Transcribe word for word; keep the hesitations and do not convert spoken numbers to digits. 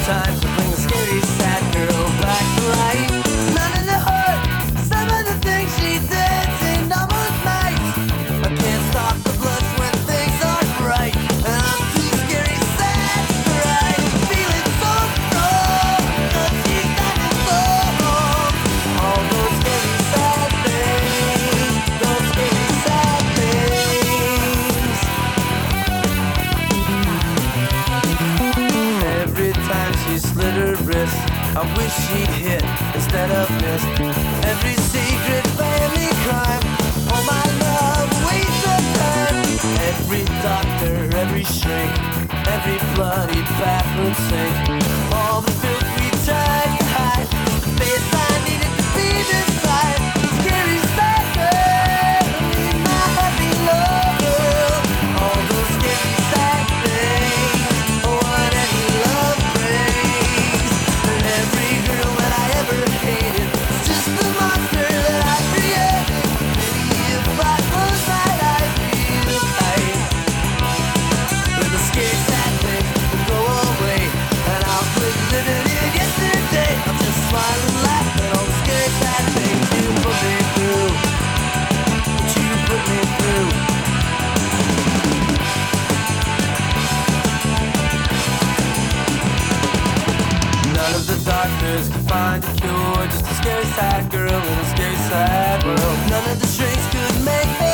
time to bring the scary sad girl back to life. None of the hurt, some of the things she did seemed almost nice. I can't stop the blush when things aren't right, and I'm too scary sad to cry. Feeling so strong, cause she's standing so long. All those scary sad things, those scary sad things. Every time she slit her wrist, I wish she'd hit instead of miss. Every secret family crime, oh my love, waste of time. Every doctor, every shrink, every bloody bathroom sink, all the filth we tried to hide, the face I needed to be this time. Scary sad girl, my happy love girl. All those scary sad things, what any love brings. And every girl that I ever hated is just the monster that I created. Maybe if I close my eyes, feel tight. When the scary sad things will go away, and I'll quit living in yesterday. I'll just smile and laugh at all the scary sad things you put me through. That you put me through. None of the doctors could find a cure, just a scary sad girl in a scary sad world. None of the shrinks could make me